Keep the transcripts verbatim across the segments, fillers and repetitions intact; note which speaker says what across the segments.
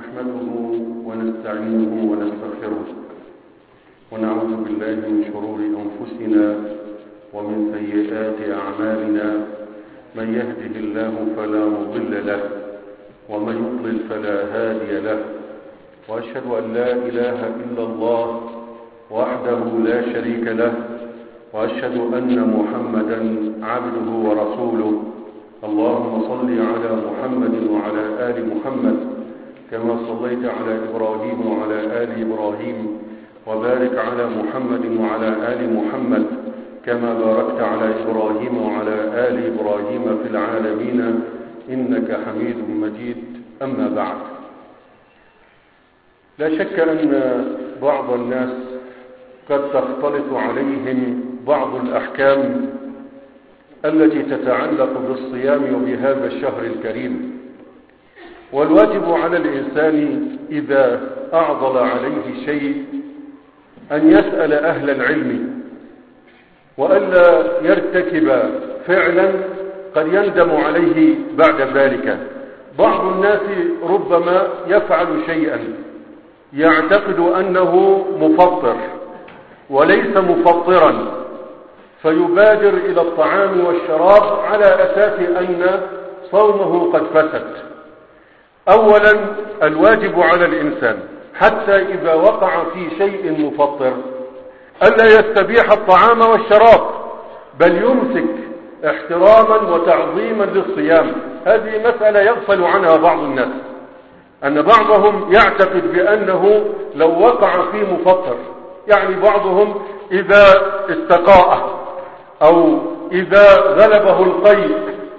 Speaker 1: نحمده ونستعينه ونستغفره ونعوذ بالله من شرور أنفسنا ومن سيئات أعمالنا. من يهده الله فلا مضل له ومن يضلل فلا هادي له، وأشهد أن لا إله إلا الله وحده لا شريك له، وأشهد أن محمدا عبده ورسوله. اللهم صل على محمد وعلى آل محمد كما صليت على إبراهيم وعلى آل إبراهيم، وبارك على محمد وعلى آل محمد كما باركت على إبراهيم وعلى آل إبراهيم في العالمين إنك حميد مجيد. أما بعد، لا شك أن بعض الناس قد تختلط عليهم بعض الأحكام التي تتعلق بالصيام وبهذا الشهر الكريم، والواجب على الإنسان إذا أعضل عليه شيء أن يسأل أهل العلم، وألا يرتكب فعلا قد يندم عليه بعد ذلك. بعض الناس ربما يفعل شيئا يعتقد أنه مفطر وليس مفطرا، فيبادر إلى الطعام والشراب على أساس أن صومه قد فسد. أولا، الواجب على الإنسان حتى إذا وقع في شيء مفطر ألا يستبيح الطعام والشراب، بل يمسك احتراما وتعظيما للصيام. هذه مسألة يغفل عنها بعض الناس، أن بعضهم يعتقد بأنه لو وقع في مفطر، يعني بعضهم إذا استقاء أو إذا غلبه القيء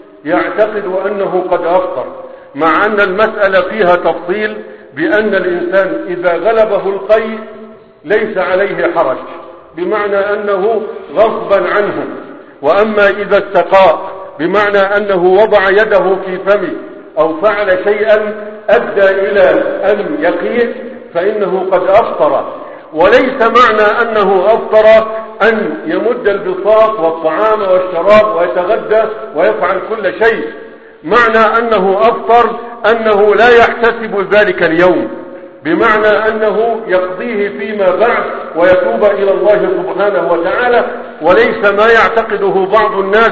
Speaker 1: يعتقد أنه قد أفطر، مع أن المسألة فيها تفصيل بأن الإنسان إذا غلبه القيء ليس عليه حرج، بمعنى أنه غصبا عنه. وأما إذا استقاء بمعنى أنه وضع يده في فمه أو فعل شيئا أدى إلى أن يقيء فإنه قد أفطر. وليس معنى أنه أفطر أن يمد البساط والطعام والشراب ويتغدى ويفعل كل شيء. معنى أنه أفطر أنه لا يحتسب ذلك اليوم، بمعنى أنه يقضيه فيما بعد ويتوب إلى الله سبحانه وتعالى، وليس ما يعتقده بعض الناس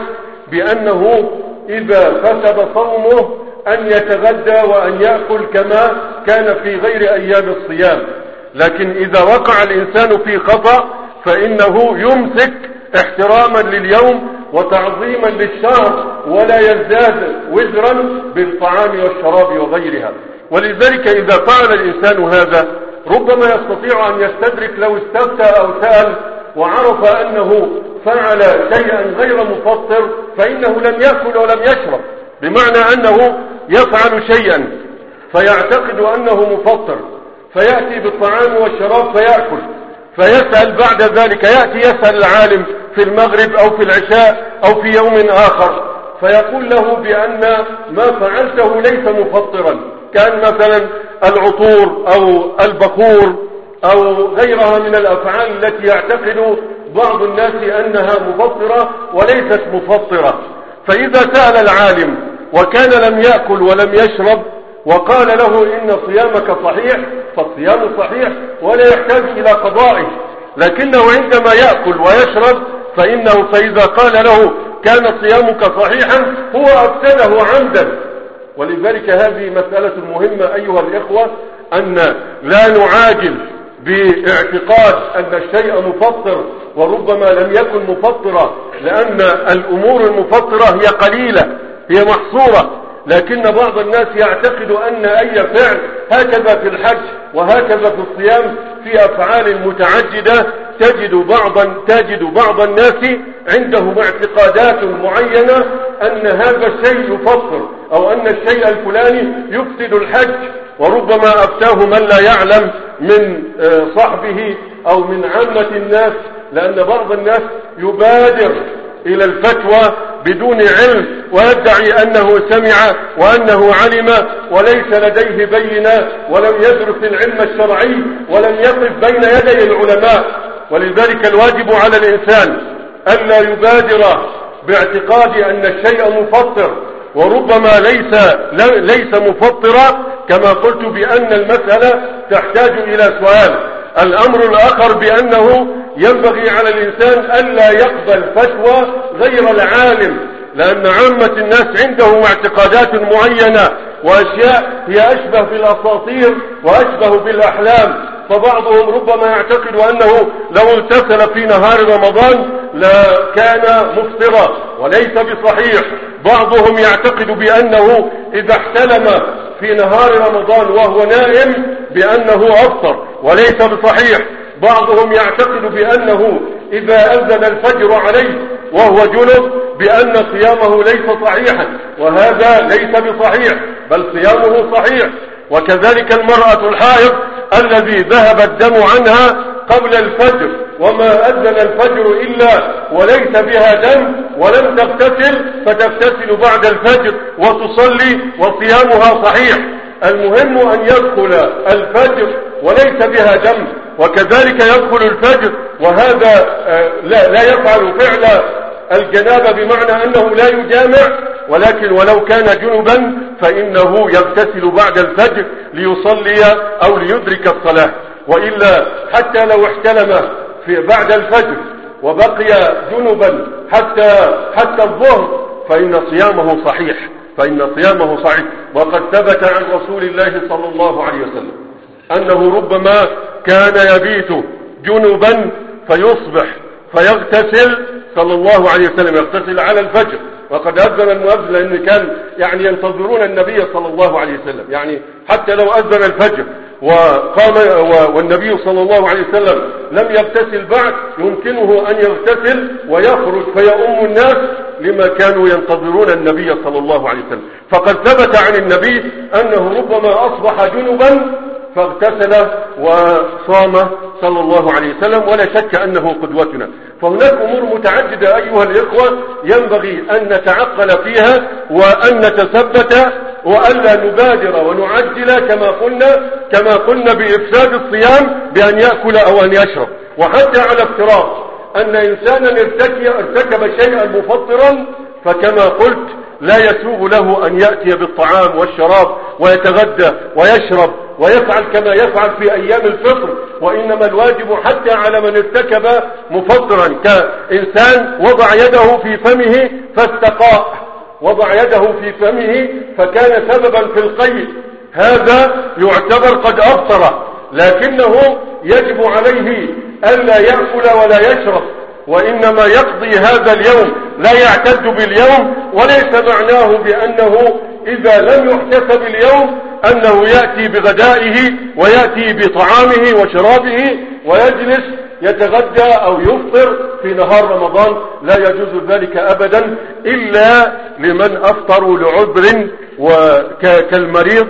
Speaker 1: بأنه إذا فسد صومه أن يتغدى وأن يأكل كما كان في غير أيام الصيام. لكن إذا وقع الإنسان في خطأ فإنه يمسك احتراما لليوم وتعظيما للشهر، ولا يزداد وزرا بالطعام والشراب وغيرها. ولذلك إذا فعل الإنسان هذا ربما يستطيع أن يستدرك لو استفتى أو سأل وعرف أنه فعل شيئا غير مفطر فإنه لم يأكل ولم يشرب، بمعنى أنه يفعل شيئا فيعتقد أنه مفطر، فيأتي بالطعام والشراب فيأكل، فيسأل بعد ذلك، يأتي يسأل العالم في المغرب أو في العشاء أو في يوم آخر فيقول له بأن ما فعلته ليس مفطرا، كان مثلا العطور أو البخور أو غيرها من الأفعال التي يعتقد بعض الناس أنها مفطرة وليست مفطرة. فإذا سأل العالم وكان لم يأكل ولم يشرب وقال له إن صيامك صحيح، فالصيام صحيح ولا يحتاج إلى قضائه. لكنه عندما يأكل ويشرب فإنه فإذا قال له كان صيامك صحيحا هو أفسده عمدا. ولذلك هذه مسألة مهمة أيها الإخوة، أن لا نعاجل باعتقاد أن الشيء مفطر وربما لم يكن مفطرا، لأن الأمور المفطرة هي قليلة، هي محصورة. لكن بعض الناس يعتقد أن أي فعل، هكذا في الحج وهكذا في الصيام، في أفعال متعددة تجد بعضا تجد بعض الناس عندهم اعتقادات معينة أن هذا الشيء يفطر أو أن الشيء الفلاني يفسد الحج، وربما أفتاه من لا يعلم من صحبه أو من عامة الناس، لأن بعض الناس يبادر إلى الفتوى بدون علم ويدعي أنه سمع وأنه علم وليس لديه بينة ولم يدرس العلم الشرعي ولم يقف بين يدي العلماء. ولذلك الواجب على الإنسان ألا يبادر باعتقاد أن الشيء مفطر وربما ليس ليس مفطرا كما قلت بأن المسألة تحتاج إلى سؤال. الأمر الآخر بأنه ينبغي على الإنسان ألا يقبل فتوى غير العالم، لأن عامة الناس عندهم اعتقادات معينة وأشياء هي أشبه بالأساطير وأشبه بالأحلام. فبعضهم ربما يعتقد أنه لو اغتسل في نهار رمضان لكان مفطرا، وليس بصحيح. بعضهم يعتقد بأنه إذا احتلم في نهار رمضان وهو نائم بأنه أفطر، وليس بصحيح. بعضهم يعتقد بأنه إذا أذن الفجر عليه وهو جنب بأن صيامه ليس صحيحا، وهذا ليس بصحيح، بل صيامه صحيح. وكذلك المرأة الحائض الذي ذهب الدم عنها قبل الفجر وما أذن الفجر إلا وليس بها دم ولم تغتسل، فتغتسل بعد الفجر وتصلي وصيامها صحيح. المهم أن يدخل الفجر وليس بها دم، وكذلك يدخل الفجر وهذا لا, لا يفعل فعل الجنابة، بمعنى أنه لا يجامع، ولكن ولو كان جنبا فإنه يغتسل بعد الفجر ليصلي أو ليدرك الصلاة. وإلا حتى لو احتلم في بعد الفجر وبقي جنبا حتى حتى الظهر فإن صيامه صحيح، فإن صيامه صحيح. وقد ثبت عن رسول الله صلى الله عليه وسلم أنه ربما كان يبيت جنبا فيصبح فيغتسل صلى الله عليه وسلم، يغتسل على الفجر. وقد أذن المؤذن، لأن كان يعني ينتظرون النبي صلى الله عليه وسلم، يعني حتى لو أذن الفجر وقام والنبي صلى الله عليه وسلم لم يغتسل بعد يمكنه أن يغتسل ويخرج فيؤم الناس لما كانوا ينتظرون النبي صلى الله عليه وسلم. فقد ثبت عن النبي أنه ربما أصبح جنبا فاغتسل وصام صلى الله عليه وسلم، ولا شك أنه قدوتنا. فهناك أمور متعددة أيها الإخوة ينبغي أن نتعقل فيها وأن نتثبت وألا نبادر ونعجل كما قلنا كما قلنا بإفساد الصيام بأن يأكل أو أن يشرب. وحتى على افتراض أن إنسانا ارتكب شيئا مفطرا، فكما قلت لا يسوغ له أن يأتي بالطعام والشراب ويتغدى ويشرب ويفعل كما يفعل في أيام الفطر، وإنما الواجب حتى على من ارتكب مفطرا كإنسان وضع يده في فمه فاستقاء، وضع يده في فمه فكان سببا في القيء، هذا يعتبر قد أفطر، لكنه يجب عليه ألا يأكل ولا يشرب، وإنما يقضي هذا اليوم، لا يعتد باليوم. وليس معناه بأنه إذا لم يحتسب اليوم أنه يأتي بغدائه ويأتي بطعامه وشرابه ويجلس يتغدى أو يفطر في نهار رمضان، لا يجوز ذلك أبدا إلا لمن أفطروا لعذر كالمريض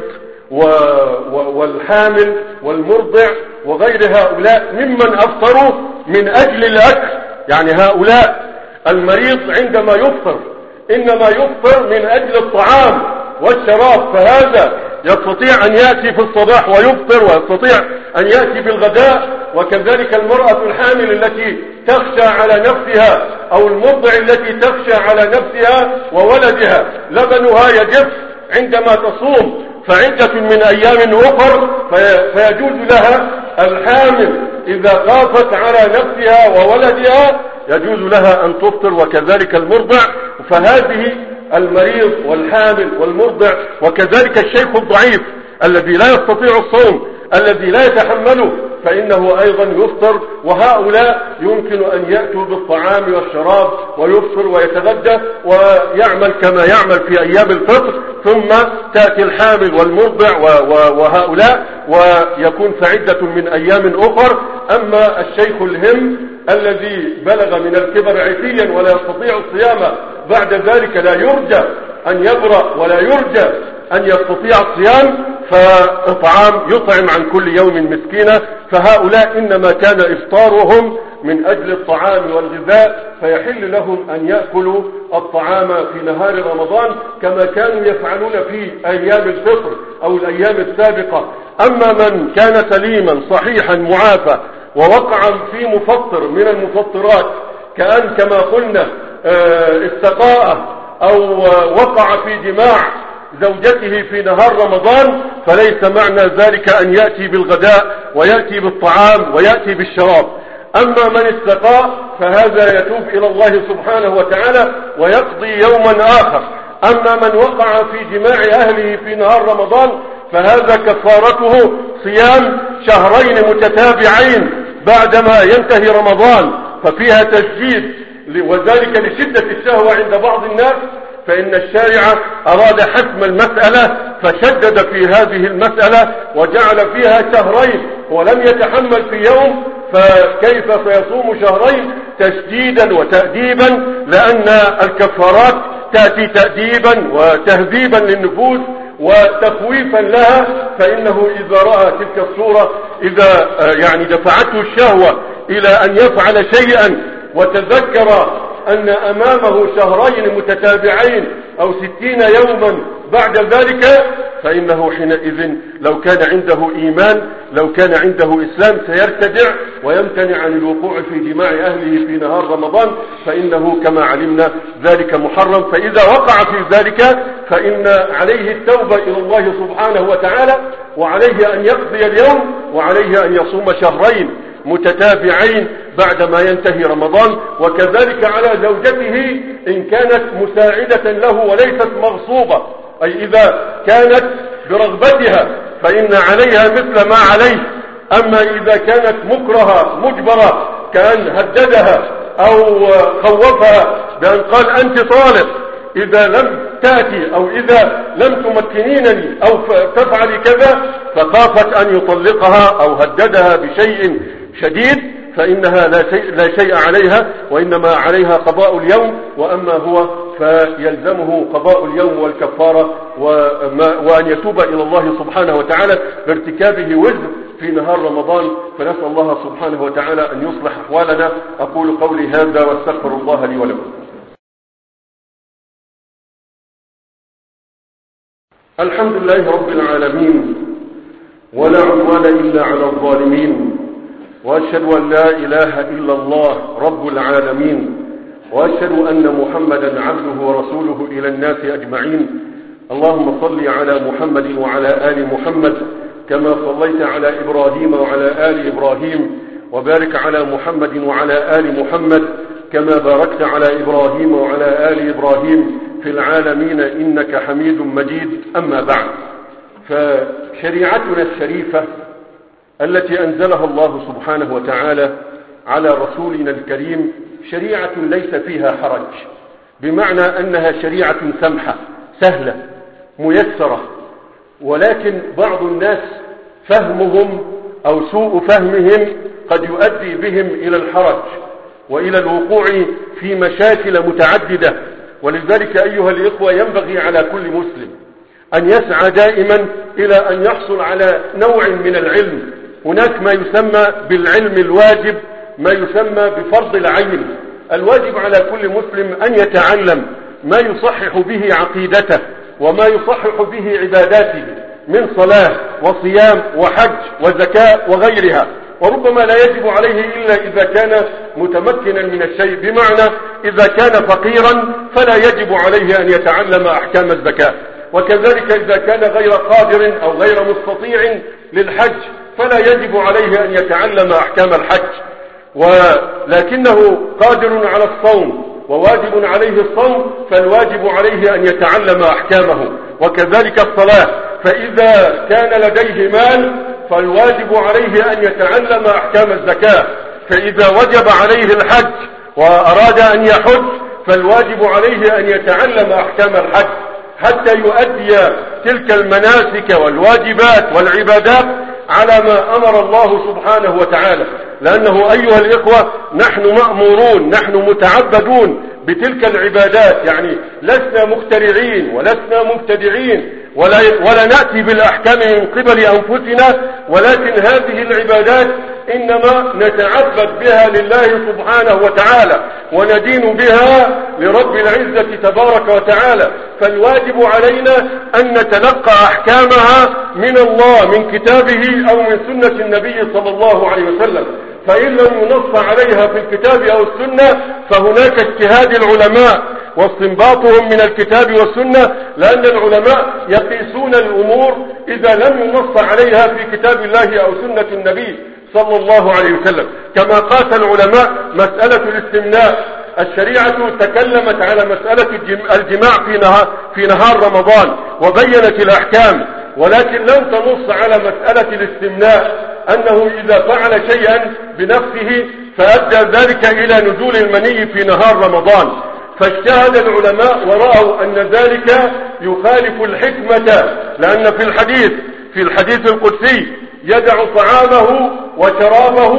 Speaker 1: والحامل والمرضع وغير هؤلاء ممن أفطروا من أجل الأكل. يعني هؤلاء المريض عندما يفطر إنما يفطر من أجل الطعام والشراب، فهذا يستطيع أن يأتي في الصباح ويفطر، ويستطيع أن يأتي بالغداء. وكذلك المرأة الحامل التي تخشى على نفسها أو المرضع التي تخشى على نفسها وولدها لبنها يجف عندما تصوم، فعدة من أيام أخر فيجوز لها الحامل إذا خافت على نفسها وولدها يجوز لها أن تفطر، وكذلك المرضع. فهذه المريض والحامل والمرضع، وكذلك الشيخ الضعيف الذي لا يستطيع الصوم الذي لا يتحمله فإنه أيضا يفطر. وهؤلاء يمكن أن يأتوا بالطعام والشراب ويفطر ويتغدى ويعمل كما يعمل في أيام الفطر، ثم تأتي الحامل والمرضع وهؤلاء ويكون فعدة من أيام أخر. أما الشيخ الهم الذي بلغ من الكبر عتيا ولا يستطيع الصيام بعد ذلك، لا يرجى أن يبرأ ولا يرجى أن يستطيع الصيام، فإطعام يطعم عن كل يوم مسكينة. فهؤلاء إنما كان إفطارهم من أجل الطعام والغذاء، فيحل لهم أن يأكلوا الطعام في نهار رمضان كما كانوا يفعلون في أيام الفطر أو الأيام السابقة. أما من كان سليما صحيحا معافى ووقع في مفطر من المفطرات كأن كما قلنا استقاء أو وقع في جماع زوجته في نهار رمضان، فليس معنى ذلك أن يأتي بالغداء ويأتي بالطعام ويأتي بالشراب. أما من استقى فهذا يتوب إلى الله سبحانه وتعالى ويقضي يوما آخر. أما من وقع في جماع أهله في نهار رمضان فهذا كفارته صيام شهرين متتابعين بعدما ينتهي رمضان، ففيها تشديد، وذلك لشدة الشهوة عند بعض الناس، فإن الشارع أراد حسم المسألة فشدد في هذه المسألة وجعل فيها شهرين ولم يتحمل في يوم، فكيف سيصوم شهرين تشديدا وتأديبا؟ لأن الكفارات تأتي تأديبا وتهذيبا للنفوس وتخويفا لها، فإنه إذا رأى تلك الصورة، إذا يعني دفعته الشهوة إلى أن يفعل شيئا وتذكر أن أمامه شهرين متتابعين أو ستين يوما بعد ذلك، فإنه حينئذ لو كان عنده إيمان، لو كان عنده إسلام، سيرتدع ويمتنع عن الوقوع في جماع أهله في نهار رمضان، فإنه كما علمنا ذلك محرم. فإذا وقع في ذلك فإن عليه التوبة إلى الله سبحانه وتعالى، وعليه أن يقضي اليوم، وعليه أن يصوم شهرين متتابعين بعدما ينتهي رمضان. وكذلك على زوجته إن كانت مساعدة له وليست مغصوبة، أي إذا كانت برغبتها فإن عليها مثل ما عليه. أما إذا كانت مكرهة مجبرة كأن هددها أو خوفها بأن قال أنت طالق إذا لم تأتي أو إذا لم تمكنينني أو تفعلي كذا، فخافت أن يطلقها أو هددها بشيء شديد، فإنها لا شيء, لا شيء عليها، وإنما عليها قضاء اليوم، وأما هو فيلزمه قضاء اليوم والكفارة وأن يتوب إلى الله سبحانه وتعالى بارتكابه وزر في نهار رمضان. فنسأل الله سبحانه وتعالى أن يصلح أحوالنا. أقول قولي هذا واستغفر الله لي ولكم. الحمد لله رب العالمين، ولا عدوان إلا على الظالمين، وأشهد أن لا إله إلا الله رب العالمين، وأشهد أن محمدا عبده ورسوله إلى الناس أجمعين. اللهم صل على محمد وعلى آل محمد كما صليت على إبراهيم وعلى آل إبراهيم، وبارك على محمد وعلى آل محمد كما باركت على إبراهيم وعلى آل إبراهيم في العالمين إنك حميد مجيد. أما بعد، فشريعتنا الشريفة التي أنزلها الله سبحانه وتعالى على رسولنا الكريم شريعة ليس فيها حرج، بمعنى أنها شريعة سمحة سهلة ميسرة، ولكن بعض الناس فهمهم أو سوء فهمهم قد يؤدي بهم إلى الحرج وإلى الوقوع في مشاكل متعددة. ولذلك أيها الإخوة ينبغي على كل مسلم أن يسعى دائما إلى أن يحصل على نوع من العلم. هناك ما يسمى بالعلم الواجب، ما يسمى بفرض العين. الواجب على كل مسلم أن يتعلم ما يصحح به عقيدته وما يصحح به عباداته من صلاة وصيام وحج وزكاة وغيرها، وربما لا يجب عليه إلا إذا كان متمكنا من الشيء، بمعنى إذا كان فقيرا فلا يجب عليه أن يتعلم أحكام الزكاة، وكذلك إذا كان غير قادر أو غير مستطيع للحج فلا يجب عليه أن يتعلم أحكام الحج، ولكنه قادر على الصوم وواجب عليه الصوم فالواجب عليه أن يتعلم أحكامه، وكذلك الصلاة. فإذا كان لديه مال فالواجب عليه أن يتعلم أحكام الزكاة، فإذا وجب عليه الحج وأراد أن يحج فالواجب عليه أن يتعلم أحكام الحج حتى يؤدي تلك المناسك والواجبات والعبادات على ما أمر الله سبحانه وتعالى. لأنه أيها الإخوة نحن مأمورون، نحن متعبدون بتلك العبادات، يعني لسنا مخترعين ولسنا مبتدعين ولا, ولا نأتي بالأحكام من قبل أنفسنا، ولكن هذه العبادات إنما نتعبد بها لله سبحانه وتعالى وندين بها لرب العزة تبارك وتعالى. فالواجب علينا أن نتلقى أحكامها من الله من كتابه أو من سنة النبي صلى الله عليه وسلم، فإن لم ينص عليها في الكتاب أو السنة فهناك اجتهاد العلماء واستنباطهم من الكتاب والسنة، لأن العلماء يقيسون الأمور إذا لم ينص عليها في كتاب الله أو سنة النبي صلى الله عليه وسلم. كما قاس العلماء مسألة الاستمناء، الشريعة تكلمت على مسألة الجماع في نهار, في نهار رمضان وبينت الأحكام، ولكن لم تنص على مسألة الاستمناء أنه إذا فعل شيئا بنفسه فأدى ذلك إلى نزول المني في نهار رمضان. فاجتهد العلماء ورأوا أن ذلك يخالف الحكمة، لأن في الحديث في الحديث القدسي يدع طعامه وشرابه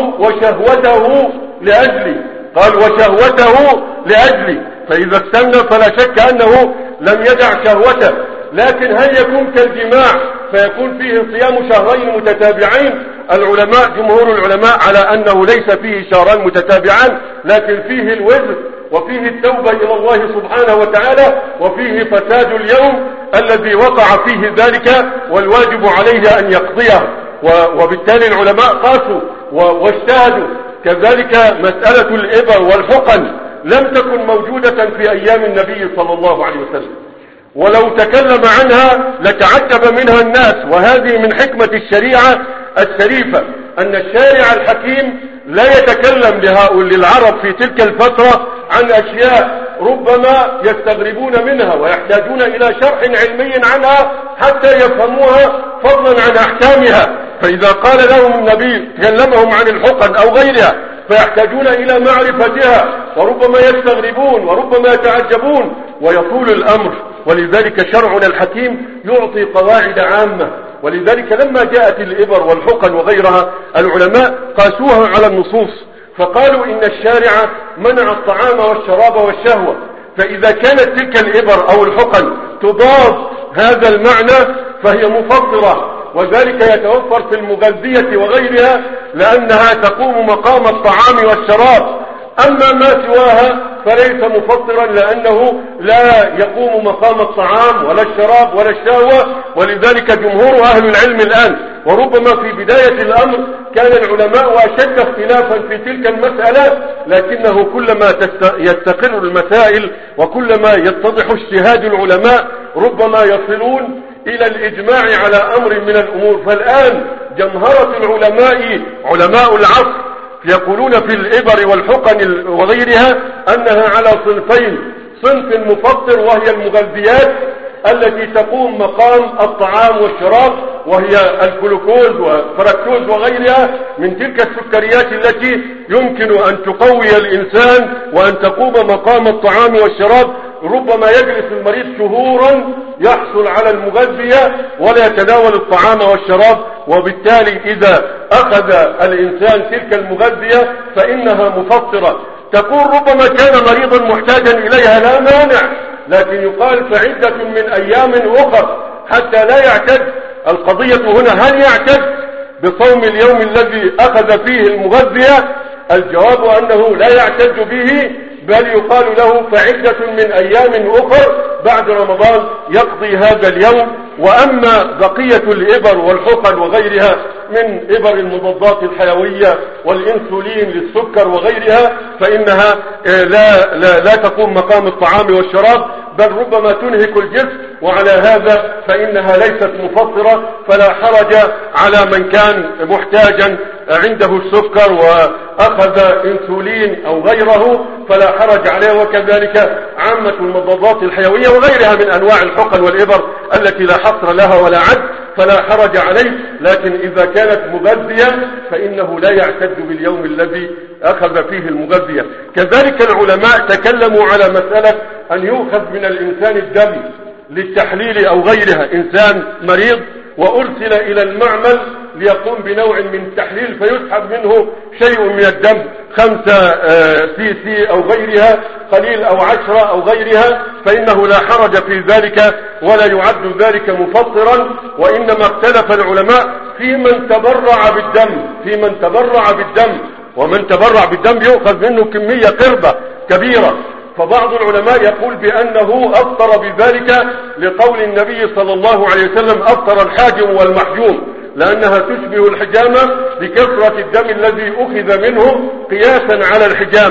Speaker 1: وشهوته لأجلي، قال وشهوته لأجلي، فإذا استمنى فلا شك أنه لم يدع شهوته. لكن هل يكون كالجماع فيكون فيه صيام شهرين متتابعين؟ العلماء جمهور العلماء على أنه ليس فيه شهران متتابعان، لكن فيه الوزر وفيه التوبة إلى الله سبحانه وتعالى، وفيه فساد اليوم الذي وقع فيه ذلك والواجب عليه أن يقضيه. وبالتالي العلماء قاسوا واجتهدوا. كذلك مسألة الإبر والحقن لم تكن موجودة في أيام النبي صلى الله عليه وسلم، ولو تكلم عنها لتعجب منها الناس. وهذه من حكمة الشريعة الشريفة، أن الشارع الحكيم لا يتكلم لهؤلاء للعرب في تلك الفترة عن أشياء ربما يستغربون منها ويحتاجون إلى شرح علمي عنها حتى يفهموها فضلا عن أحكامها. فإذا قال لهم النبي تكلمهم عن الحقن أو غيرها فيحتاجون إلى معرفتها، وربما يستغربون وربما يتعجبون ويطول الأمر. ولذلك شرعنا الحكيم يعطي قواعد عامة. ولذلك لما جاءت الإبر والحقن وغيرها العلماء قاسوها على النصوص، فقالوا إن الشارع منع الطعام والشراب والشهوة، فإذا كانت تلك الإبر أو الحقن تضاد هذا المعنى فهي مفطرة، وذلك يتوفر في المغذية وغيرها لأنها تقوم مقام الطعام والشراب. أما ما سواها فليس مفطرا لأنه لا يقوم مقام الطعام ولا الشراب ولا الشهوة. ولذلك جمهور أهل العلم الآن، وربما في بداية الأمر كان العلماء أشد اختلافا في تلك المسألة، لكنه كلما يستقر المسائل وكلما يتضح اجتهاد العلماء ربما يصلون إلى الإجماع على أمر من الأمور. فالآن جمهرة العلماء علماء العصر يقولون في الإبر والحقن وغيرها أنها على صنفين: صنف مفطر وهي المغذيات التي تقوم مقام الطعام والشراب، وهي الجلوكوز والفركتوز وغيرها من تلك السكريات التي يمكن أن تقوي الإنسان وأن تقوم مقام الطعام والشراب. ربما يجلس المريض شهورا يحصل على المغذية ولا يتناول الطعام والشراب، وبالتالي إذا أخذ الإنسان تلك المغذية فإنها مفطرة. تقول ربما كان مريضا محتاجا إليها، لا مانع، لكن يقال فعدة من أيام أخر حتى لا يعتد. القضية هنا هل يعتد بصوم اليوم الذي أخذ فيه المغذية؟ الجواب أنه لا يعتد به، بل يقال له فعدة من أيام أخر بعد رمضان يقضي هذا اليوم. وأما بقية الإبر والحقن وغيرها من إبر المضادات الحيوية والإنسولين للسكر وغيرها فإنها لا, لا, لا تقوم مقام الطعام والشراب، بل ربما تنهك الجسم، وعلى هذا فإنها ليست مفطرة. فلا حرج على من كان محتاجا عنده السكر وأخذ إنسولين أو غيره، فلا حرج عليه. وكذلك عامة المضادات الحيوية وغيرها من أنواع الحقن والإبر التي لا حصر لها ولا عد، فلا حرج عليه. لكن إذا كانت مغذية فإنه لا يعتد باليوم الذي أخذ فيه المغذية. كذلك العلماء تكلموا على مسألة أن يؤخذ من الإنسان الدم للتحليل أو غيرها. إنسان مريض وأرسل إلى المعمل ليقوم بنوع من التحليل فيسحب منه شيء من الدم، خمسة سي سي أو غيرها، قليل أو عشرة أو غيرها، فإنه لا حرج في ذلك ولا يعد ذلك مفطرا. وإنما اختلف العلماء في من تبرع بالدم في من تبرع بالدم ومن تبرع بالدم يؤخذ منه كمية قربة كبيرة. فبعض العلماء يقول بأنه أفطر بذلك لقول النبي صلى الله عليه وسلم: أفطر الحاجم والمحجوم، لأنها تشبه الحجامة بكثرة الدم الذي أخذ منه قياسا على الحجامة.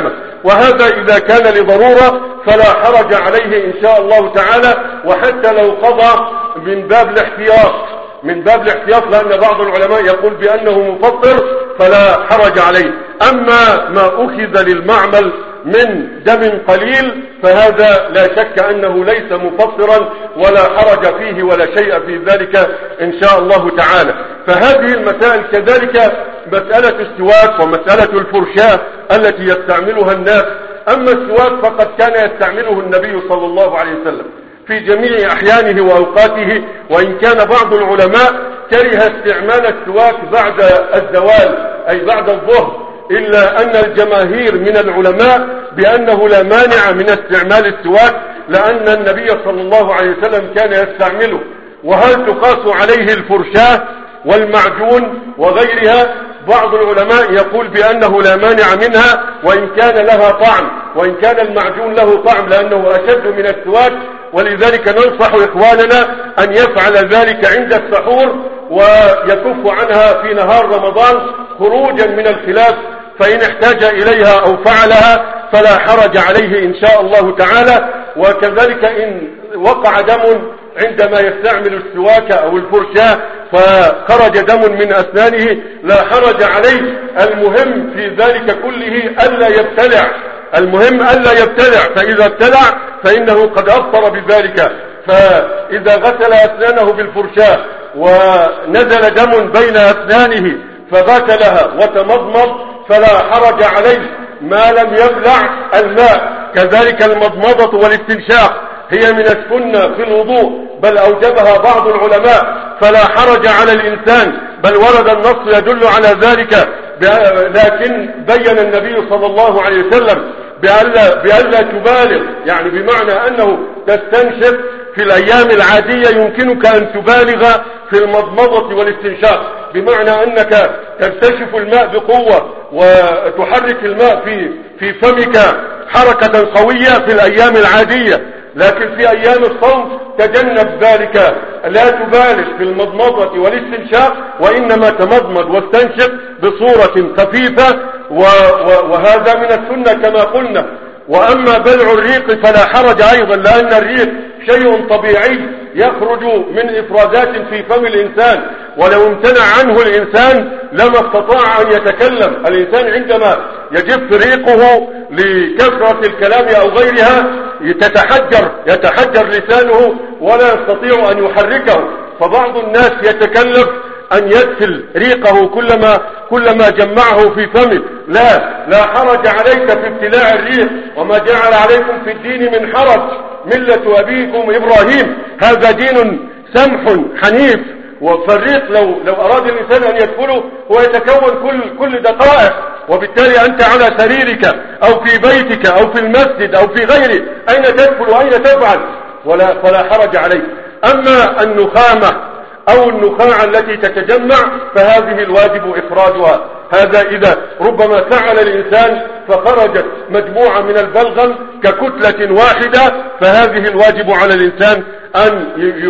Speaker 1: وهذا إذا كان لضرورة فلا حرج عليه إن شاء الله تعالى، وحتى لو قضى من باب الاحتياط من باب الاحتياط لأن بعض العلماء يقول بأنه مفطر فلا حرج عليه. أما ما أخذ للمعمل من دم قليل فهذا لا شك أنه ليس مفطرا ولا حرج فيه ولا شيء في ذلك إن شاء الله تعالى. فهذه المسائل كذلك مسألة السواك ومسألة الفرشاة التي يستعملها الناس. أما السواك فقد كان يستعمله النبي صلى الله عليه وسلم في جميع أحيانه وأوقاته، وإن كان بعض العلماء كره استعمال السواك بعد الزوال أي بعد الظهر، إلا أن الجماهير من العلماء بأنه لا مانع من استعمال السواك لأن النبي صلى الله عليه وسلم كان يستعمله. وهل تقاس عليه الفرشاة والمعجون وغيرها؟ بعض العلماء يقول بأنه لا مانع منها وإن كان لها طعم، وإن كان المعجون له طعم لأنه أشد من السواك، ولذلك ننصح إخواننا أن يفعل ذلك عند السحور ويكف عنها في نهار رمضان خروجا من الخلاف، فإن احتاج إليها أو فعلها فلا حرج عليه إن شاء الله تعالى. وكذلك إن وقع دم عندما يستعمل السواك أو الفرشاة فخرج دم من أسنانه لا حرج عليه. المهم في ذلك كله ألا يبتلع، المهم ألا يبتلع، فإذا ابتلع فإنه قد أفطر بذلك. فإذا غسل أسنانه بالفرشاة ونزل دم بين أسنانه فغسلها وتمضمض فلا حرج عليه ما لم يبلع الماء. كذلك المضمضة والاستنشاق هي من السنة في الوضوء بل أوجبها بعض العلماء، فلا حرج على الإنسان، بل ورد النص يدل على ذلك، لكن بين النبي صلى الله عليه وسلم بألا, بألا تبالغ، يعني بمعنى أنه تستنشق في الأيام العادية يمكنك أن تبالغ في المضمضة والاستنشاق، بمعنى أنك ترتشف الماء بقوة وتحرك الماء في, في فمك حركة قوية في الأيام العادية، لكن في أيام الصوم تجنب ذلك، لا تبالغ في المضمضة والاستنشاق، وإنما تمضمض واستنشق بصورة خفيفة، وهذا من السنة كما قلنا. وأما بلع الريق فلا حرج أيضا، لأن الريق شيء طبيعي يخرج من إفرازات في فم الإنسان، ولو امتنع عنه الإنسان لما استطاع أن يتكلم. الإنسان عندما يجف ريقه لكثرة الكلام أو غيرها يتحجر يتحجر لسانه ولا يستطيع أن يحركه، فبعض الناس يتكلف أن يدخل ريقه كلما كلما جمعه في فمه. لا لا حرج عليك في ابتلاع الريق، وما جعل عليكم في الدين من حرج ملة أبيكم إبراهيم، هذا دين سمح حنيف. فالريق لو لو أراد الإنسان أن يدخله هو يتكون كل كل دقائق، وبالتالي أنت على سريرك أو في بيتك أو في المسجد أو في غيره أين تدخل وأين تفعل، ولا فلا حرج عليك. أما النخامة أو النخاع التي تتجمع فهذه الواجب إخراجها، هذا إذا ربما فعل الإنسان فخرجت مجموعة من البلغم ككتلة واحدة، فهذه الواجب على الإنسان أن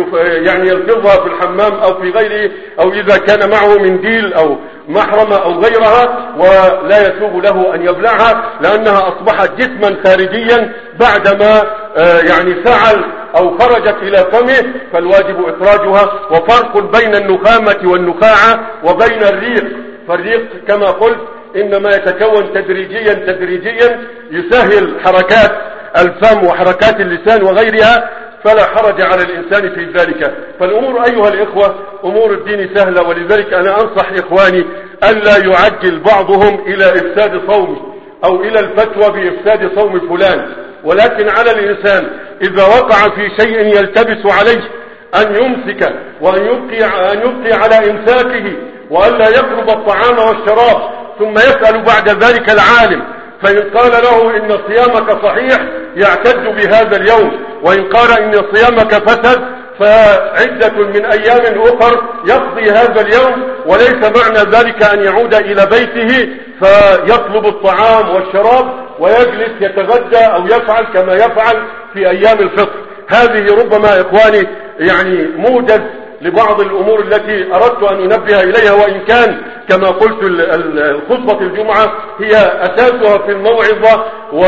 Speaker 1: يعني يلفظها في الحمام أو في غيره، أو إذا كان معه منديل أو محرمة أو غيرها، ولا يسوغ له أن يبلعها لأنها أصبحت جسما خارجيا بعدما يعني فعل أو خرجت إلى فمه، فالواجب إخراجها. وفرق بين النخامة والنخاعة وبين الريق، فالريق كما قلت إنما يتكون تدريجيا تدريجيا يسهل حركات الفم وحركات اللسان وغيرها، فلا حرج على الإنسان في ذلك. فالأمور أيها الإخوة أمور الدين سهلة، ولذلك أنا أنصح إخواني ألا يعجل بعضهم إلى إفساد صومه أو إلى الفتوى بإفساد صوم فلان، ولكن على الإنسان إذا وقع في شيء يلتبس عليه أن يمسك وأن يبقي, أن يبقي على إمساكه، وألا يقرب الطعام والشراب ثم يسأل بعد ذلك العالم، فإن قال له إن صيامك صحيح يعتد بهذا اليوم، وإن قال إن صيامك فسد فعدة من أيام أخر يقضي هذا اليوم، وليس معنى ذلك أن يعود إلى بيته فيطلب الطعام والشراب ويجلس يتغدى أو يفعل كما يفعل في أيام الفطر. هذه ربما إخواني يعني موجز لبعض الأمور التي أردت أن أنبه إليها، وإن كان كما قلت الخطبة الجمعة هي أساسها في الموعظة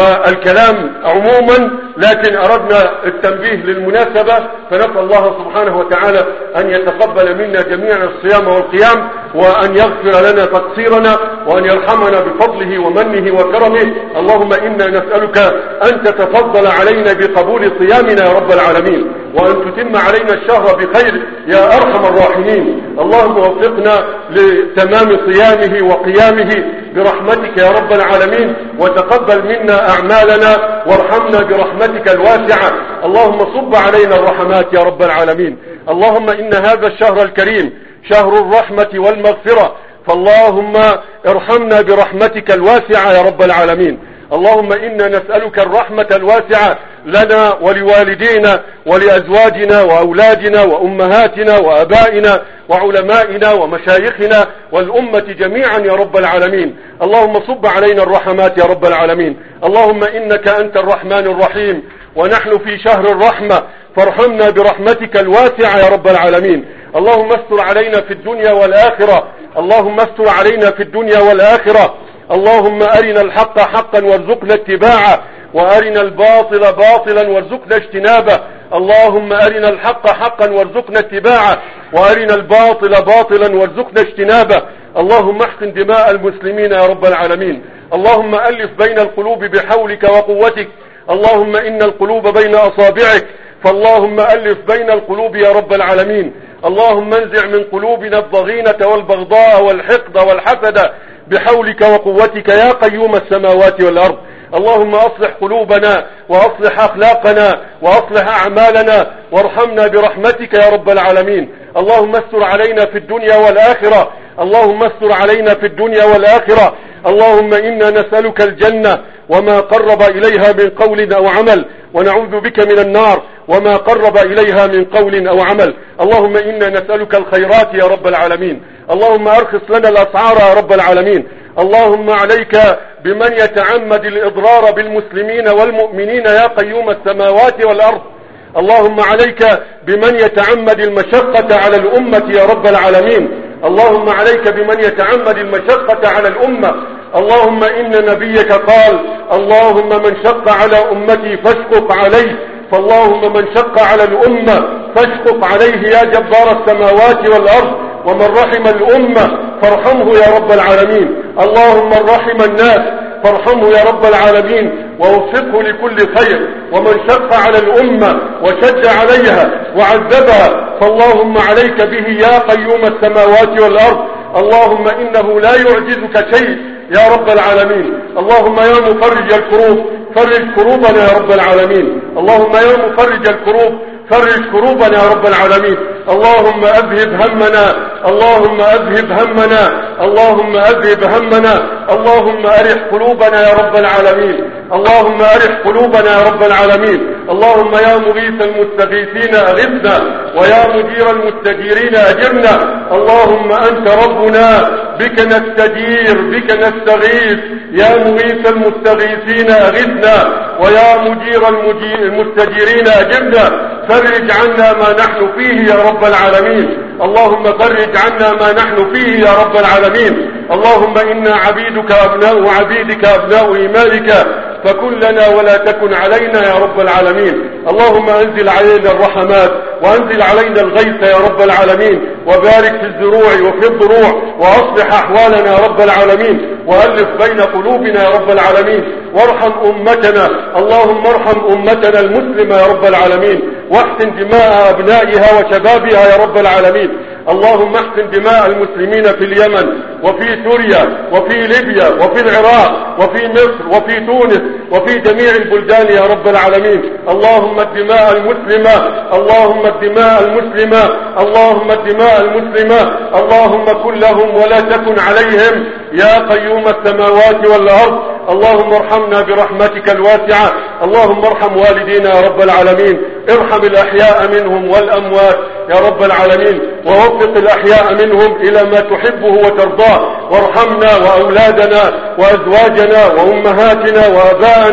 Speaker 1: والكلام عموما، لكن أردنا التنبيه للمناسبة، فنسأل الله سبحانه وتعالى أن يتقبل منا جميعا الصيام والقيام، وأن يغفر لنا تقصيرنا، وأن يرحمنا بفضله ومنه وكرمه. اللهم إنا نسألك أن تتفضل علينا بقبول صيامنا يا رب العالمين، وأن تتم علينا الشهر بخير يا أرحم الراحمين. اللهم وفقنا لتمام صيامه وقيامه برحمتك يا رب العالمين، وتقبل منا أعمالنا وارحمنا برحمتك الواسعة. اللهم صب علينا الرحمات يا رب العالمين. اللهم إن هذا الشهر الكريم شهر الرحمة والمغفرة، فاللهم ارحمنا برحمتك الواسعة يا رب العالمين. اللهم إنا نسألك الرحمة الواسعة لنا ولوالدينا ولأزواجنا وأولادنا وأمهاتنا وأبائنا وعلمائنا ومشايخنا والأمة جميعا يا رب العالمين. اللهم صب علينا الرحمات يا رب العالمين. اللهم إنك أنت الرحمن الرحيم، ونحن في شهر الرحمة، فارحمنا برحمتك الواسعة يا رب العالمين. اللهم استر علينا في الدنيا والآخرة، اللهم استر علينا في الدنيا والآخرة. اللهم أرنا الحق حقا وارزقنا اتباعه، وأرنا الباطل باطلا وارزقنا اجتنابه. اللهم أرنا الحق حقا وارزقنا اتباعه، وأرنا الباطل باطلا وارزقنا اجتنابه. اللهم احقن دماء المسلمين يا رب العالمين. اللهم ألف بين القلوب بحولك وقوتك. اللهم إن القلوب بين أصابعك، فاللهم ألف بين القلوب يا رب العالمين. اللهم انزع من قلوبنا الضغينة والبغضاء والحقد والحسد بحولك وقوتك يا قيوم السماوات والأرض. اللهم أصلح قلوبنا وأصلح أخلاقنا وأصلح أعمالنا، وارحمنا برحمتك يا رب العالمين. اللهم استر علينا في الدنيا والآخرة، اللهم استر علينا في الدنيا والآخرة. اللهم إنا نسألك الجنة وما قرب إليها من قول أو عمل، ونعوذ بك من النار وما قرب إليها من قول أو عمل. اللهم إنا نسألك الخيرات يا رب العالمين. اللهم أرخص لنا الأسعار يا رب العالمين. اللهم عليك بمن يتعمد الإضرار بالمسلمين والمؤمنين يا قيوم السماوات والأرض. اللهم عليك بمن يتعمد المشقة على الأمة يا رب العالمين. اللهم عليك بمن يتعمد المشقة على الأمة. اللهم إن نبيك قال: اللهم من شق على أمتي فاشقق عليه، فاللهم من شق على الأمة فاشقق عليه يا جبار السماوات والأرض. ومن رحم الأمة فارحمه يا رب العالمين. اللهم من رحم الناس فارحمه يا رب العالمين، ووفقه لكل خير. ومن شق على الأمة وشد عليها وعذبها، فاللهم عليك به يا قيوم السماوات والأرض. اللهم إنه لا يعجزك شيء يا رب العالمين. اللهم يا مفرج الكروب فرج كروبنا يا رب العالمين. اللهم يا مفرج الكروب فرج كروبنا يا رب العالمين. اللهم أذهب همنا، اللهم أذهب همنا، اللهم أذهب همنا. اللهم أرح قلوبنا يا رب العالمين. اللهم أرح قلوبنا يا رب العالمين. اللهم يا مغيث المستغيثين أغثنا، ويا مجير المستجيرين أجرنا. اللهم أنت ربنا، بك نستجير، بك نستغيث. يا مغيث المستغيثين أغثنا، ويا مجير المستجيرين أجرنا. فرج عنا ما نحن فيه يا رب العالمين. اللهم فرج عنا ما نحن فيه يا رب العالمين. اللهم إنا عبيدك أبناء عبيدك أبناء إيمانك، فكن لنا ولا تكن علينا يا رب العالمين. اللهم أنزل علينا الرحمات، وأنزل علينا الغيث يا رب العالمين، وبارك في الزروع وفي الضروع، وأصلح أحوالنا يا رب العالمين، وألف بين قلوبنا يا رب العالمين، وارحم أمتنا. اللهم ارحم أمتنا المسلمة يا رب العالمين، واحسن دماء أبنائها وشبابها يا رب العالمين. اللهم احسن دماء المسلمين في اليمن وفي سوريا وفي ليبيا وفي العراق وفي مصر وفي تونس وفي جميع البلدان يا رب العالمين. اللهم الدماء المسلمة، اللهم الدماء المسلمة، اللهم الدماء المسلمة. اللهم كن لهم ولا تكن عليهم يا قيوم السماوات والأرض. اللهم ارحمنا برحمتك الواسعة. اللهم ارحم والدينا يا رب العالمين. ارحم الأحياء منهم والأموات يا رب العالمين، ووفق الأحياء منهم إلى ما تحبه وترضاه. وارحمنا وأولادنا وأزواجنا وأمهاتنا وأباءنا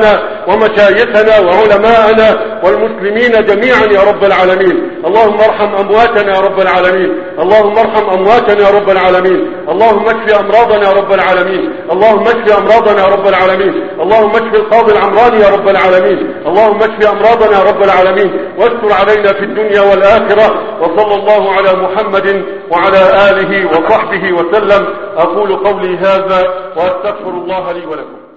Speaker 1: ومشايخنا وعلماءنا والمسلمين جميعا يا رب العالمين. اللهم ارحم أمواتنا يا رب العالمين. اللهم ارحم أمواتنا يا رب العالمين. اللهم اشف أمراضنا يا رب العالمين. اللهم اشف أمراضنا يا رب العالمين. اللهم اشف القاضي العمراني يا رب العالمين. اللهم اشف أمراضنا يا رب العالمين، واستر علينا في الدنيا والآخرة. وصلى الله على محمد وعلى آله وصحبه وسلم. أقول قولي هذا وأستغفر الله لي ولكم.